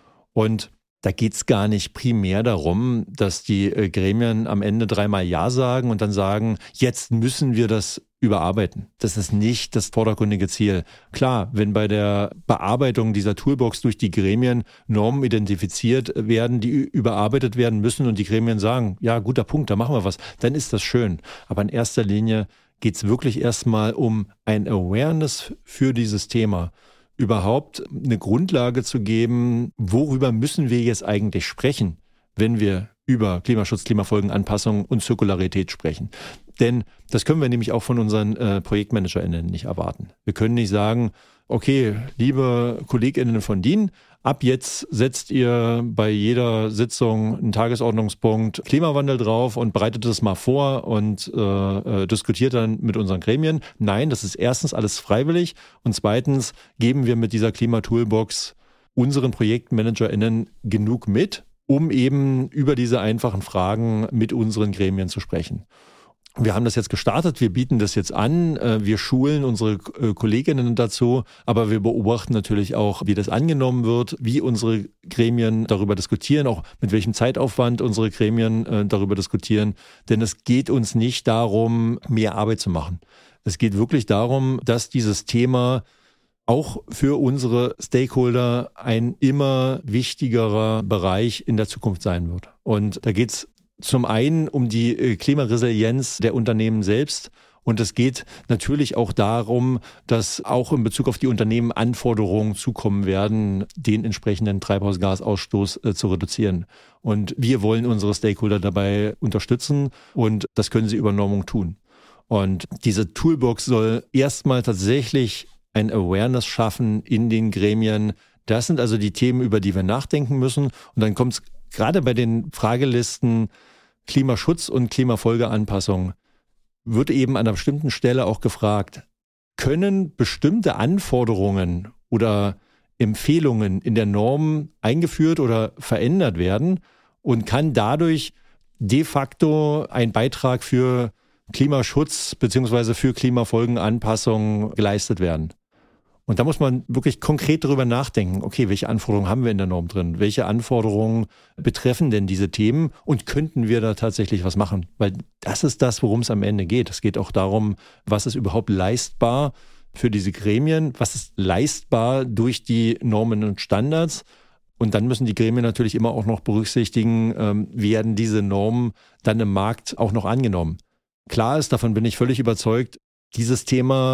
Und da geht es gar nicht primär darum, dass die Gremien am Ende dreimal Ja sagen und dann sagen, jetzt müssen wir das überarbeiten. Das ist nicht das vordergründige Ziel. Klar, wenn bei der Bearbeitung dieser Toolbox durch die Gremien Normen identifiziert werden, die überarbeitet werden müssen und die Gremien sagen, ja, guter Punkt, da machen wir was, dann ist das schön. Aber in erster Linie geht es wirklich erstmal um ein Awareness für dieses Thema. Überhaupt eine Grundlage zu geben, worüber müssen wir jetzt eigentlich sprechen, wenn wir über Klimaschutz, Klimafolgenanpassung und Zirkularität sprechen. Denn das können wir nämlich auch von unseren äh, ProjektmanagerInnen nicht erwarten. Wir können nicht sagen, okay, liebe KollegInnen von D I N, ab jetzt setzt ihr bei jeder Sitzung einen Tagesordnungspunkt Klimawandel drauf und bereitet das mal vor und äh, äh, diskutiert dann mit unseren Gremien. Nein, das ist erstens alles freiwillig und zweitens geben wir mit dieser Klimatoolbox unseren ProjektmanagerInnen genug mit, um eben über diese einfachen Fragen mit unseren Gremien zu sprechen. Wir haben das jetzt gestartet, wir bieten das jetzt an, wir schulen unsere Kolleginnen dazu, aber wir beobachten natürlich auch, wie das angenommen wird, wie unsere Gremien darüber diskutieren, auch mit welchem Zeitaufwand unsere Gremien darüber diskutieren. Denn es geht uns nicht darum, mehr Arbeit zu machen. Es geht wirklich darum, dass dieses Thema auch für unsere Stakeholder ein immer wichtigerer Bereich in der Zukunft sein wird. Und da geht es zum einen um die Klimaresilienz der Unternehmen selbst und es geht natürlich auch darum, dass auch in Bezug auf die Unternehmen Anforderungen zukommen werden, den entsprechenden Treibhausgasausstoß äh, zu reduzieren. Und wir wollen unsere Stakeholder dabei unterstützen und das können sie über Normung tun. Und diese Toolbox soll erstmal tatsächlich ein Awareness schaffen in den Gremien. Das sind also die Themen, über die wir nachdenken müssen. Und dann kommt es gerade bei den Fragelisten Klimaschutz und Klimafolgeanpassung, wird eben an einer bestimmten Stelle auch gefragt, können bestimmte Anforderungen oder Empfehlungen in der Norm eingeführt oder verändert werden und kann dadurch de facto ein Beitrag für Klimaschutz bzw. für Klimafolgenanpassung geleistet werden? Und da muss man wirklich konkret darüber nachdenken, okay, welche Anforderungen haben wir in der Norm drin? Welche Anforderungen betreffen denn diese Themen? Und könnten wir da tatsächlich was machen? Weil das ist das, worum es am Ende geht. Es geht auch darum, was ist überhaupt leistbar für diese Gremien? Was ist leistbar durch die Normen und Standards? Und dann müssen die Gremien natürlich immer auch noch berücksichtigen, ähm, werden diese Normen dann im Markt auch noch angenommen? Klar ist, davon bin ich völlig überzeugt, dieses Thema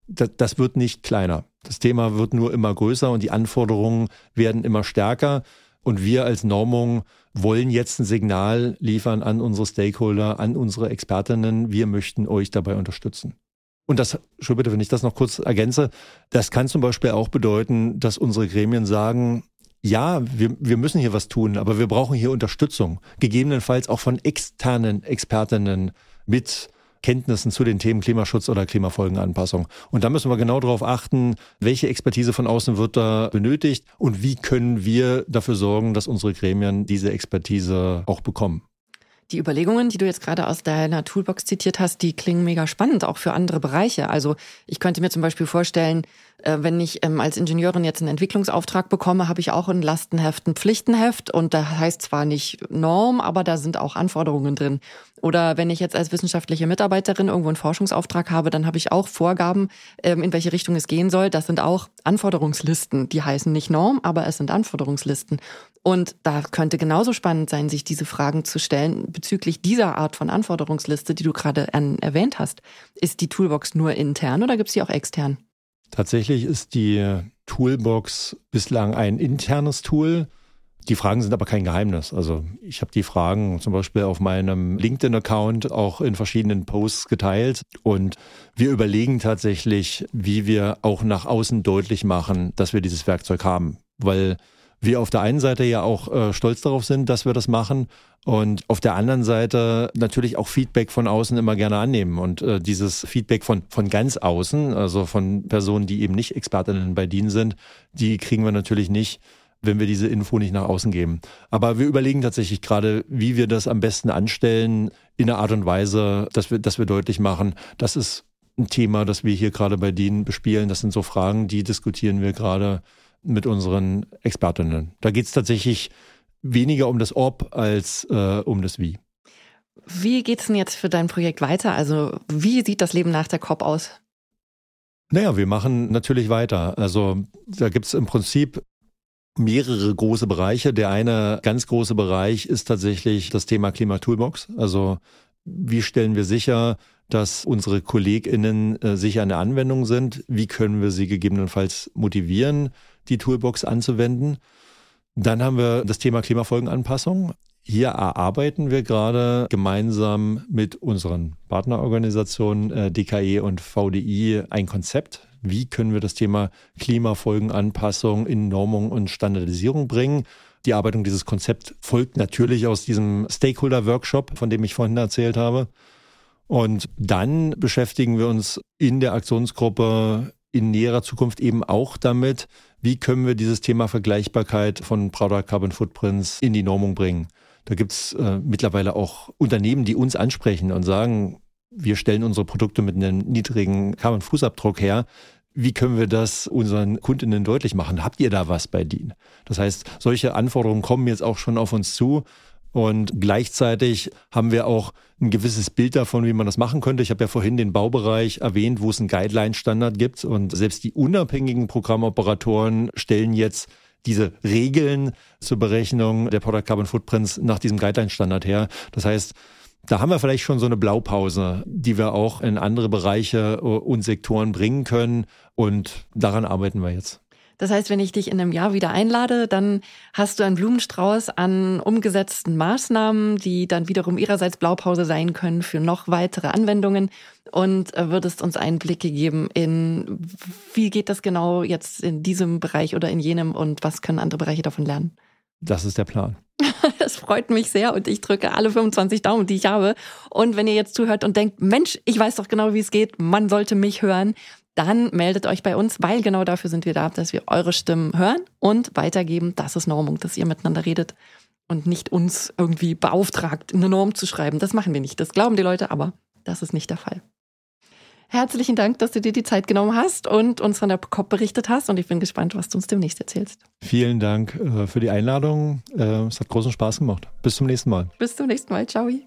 das, das wird nicht kleiner. Das Thema wird nur immer größer und die Anforderungen werden immer stärker. Und wir als Normung wollen jetzt ein Signal liefern an unsere Stakeholder, an unsere Expertinnen. Wir möchten euch dabei unterstützen. Und das, schon bitte, wenn ich das noch kurz ergänze, das kann zum Beispiel auch bedeuten, dass unsere Gremien sagen, ja, wir, wir müssen hier was tun, aber wir brauchen hier Unterstützung. Gegebenenfalls auch von externen Expertinnen mit Kenntnissen zu den Themen Klimaschutz oder Klimafolgenanpassung. Und da müssen wir genau darauf achten, welche Expertise von außen wird da benötigt und wie können wir dafür sorgen, dass unsere Gremien diese Expertise auch bekommen. Die Überlegungen, die du jetzt gerade aus deiner Toolbox zitiert hast, die klingen mega spannend, auch für andere Bereiche. Also ich könnte mir zum Beispiel vorstellen, wenn ich als Ingenieurin jetzt einen Entwicklungsauftrag bekomme, habe ich auch ein Lastenheft, ein Pflichtenheft und da heißt zwar nicht Norm, aber da sind auch Anforderungen drin. Oder wenn ich jetzt als wissenschaftliche Mitarbeiterin irgendwo einen Forschungsauftrag habe, dann habe ich auch Vorgaben, in welche Richtung es gehen soll. Das sind auch Anforderungslisten. Die heißen nicht Norm, aber es sind Anforderungslisten. Und da könnte genauso spannend sein, sich diese Fragen zu stellen bezüglich dieser Art von Anforderungsliste, die du gerade erwähnt hast. Ist die Toolbox nur intern oder gibt es die auch extern? Tatsächlich ist die Toolbox bislang ein internes Tool. Die Fragen sind aber kein Geheimnis. Also ich habe die Fragen zum Beispiel auf meinem LinkedIn-Account auch in verschiedenen Posts geteilt. Und wir überlegen tatsächlich, wie wir auch nach außen deutlich machen, dass wir dieses Werkzeug haben. Weil wir auf der einen Seite ja auch äh, stolz darauf sind, dass wir das machen und auf der anderen Seite natürlich auch Feedback von außen immer gerne annehmen und äh, dieses Feedback von von ganz außen, also von Personen, die eben nicht Expertinnen bei D I N sind, die kriegen wir natürlich nicht, wenn wir diese Info nicht nach außen geben. Aber wir überlegen tatsächlich gerade, wie wir das am besten anstellen in einer Art und Weise, dass wir dass wir deutlich machen, das ist ein Thema, das wir hier gerade bei D I N bespielen. Das sind so Fragen, die diskutieren wir gerade mit unseren Expertinnen. Da geht es tatsächlich weniger um das Ob als äh, um das Wie. Wie geht's denn jetzt für dein Projekt weiter? Also wie sieht das Leben nach der C O P aus? Naja, wir machen natürlich weiter. Also da gibt es im Prinzip mehrere große Bereiche. Der eine ganz große Bereich ist tatsächlich das Thema Klima-Toolbox. Also wie stellen wir sicher, dass unsere KollegInnen äh, sicher in der Anwendung sind? Wie können wir sie gegebenenfalls motivieren, die Toolbox anzuwenden? Dann haben wir das Thema Klimafolgenanpassung. Hier erarbeiten wir gerade gemeinsam mit unseren Partnerorganisationen äh, D K E und V D I ein Konzept. Wie können wir das Thema Klimafolgenanpassung in Normung und Standardisierung bringen? Die Erarbeitung dieses Konzepts folgt natürlich aus diesem Stakeholder-Workshop, von dem ich vorhin erzählt habe. Und dann beschäftigen wir uns in der Aktionsgruppe in näherer Zukunft eben auch damit, wie können wir dieses Thema Vergleichbarkeit von Product Carbon Footprints in die Normung bringen. Da gibt es äh, mittlerweile auch Unternehmen, die uns ansprechen und sagen, wir stellen unsere Produkte mit einem niedrigen Carbon-Fußabdruck her. Wie können wir das unseren Kundinnen deutlich machen? Habt ihr da was bei D I N? Das heißt, solche Anforderungen kommen jetzt auch schon auf uns zu. Und gleichzeitig haben wir auch ein gewisses Bild davon, wie man das machen könnte. Ich habe ja vorhin den Baubereich erwähnt, wo es einen Guideline-Standard gibt. Und selbst die unabhängigen Programmoperatoren stellen jetzt diese Regeln zur Berechnung der Product Carbon Footprints nach diesem Guideline-Standard her. Das heißt, da haben wir vielleicht schon so eine Blaupause, die wir auch in andere Bereiche und Sektoren bringen können. Und daran arbeiten wir jetzt. Das heißt, wenn ich dich in einem Jahr wieder einlade, dann hast du einen Blumenstrauß an umgesetzten Maßnahmen, die dann wiederum ihrerseits Blaupause sein können für noch weitere Anwendungen und würdest uns Einblicke geben in, wie geht das genau jetzt in diesem Bereich oder in jenem und was können andere Bereiche davon lernen? Das ist der Plan. Das freut mich sehr und ich drücke alle fünfundzwanzig Daumen, die ich habe. Und wenn ihr jetzt zuhört und denkt, Mensch, ich weiß doch genau, wie es geht, man sollte mich hören, dann meldet euch bei uns, weil genau dafür sind wir da, dass wir eure Stimmen hören und weitergeben. Das ist Normung, dass ihr miteinander redet und nicht uns irgendwie beauftragt, eine Norm zu schreiben. Das machen wir nicht. Das glauben die Leute, aber das ist nicht der Fall. Herzlichen Dank, dass du dir die Zeit genommen hast und uns von der C O P berichtet hast. Und ich bin gespannt, was du uns demnächst erzählst. Vielen Dank äh, für die Einladung. Äh, es hat großen Spaß gemacht. Bis zum nächsten Mal. Bis zum nächsten Mal. Ciao.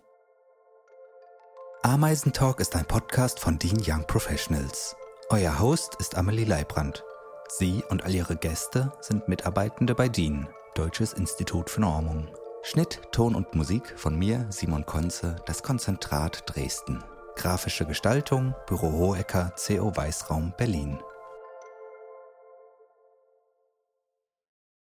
Ameisentalk ist ein Podcast von D I N Young Professionals. Euer Host ist Amelie Leibrand. Sie und all ihre Gäste sind Mitarbeitende bei D I N, Deutsches Institut für Normung. Schnitt, Ton und Musik von mir, Simon Konze, das Konzentrat Dresden. Grafische Gestaltung, Büro Hohecker, C O Weißraum, Berlin.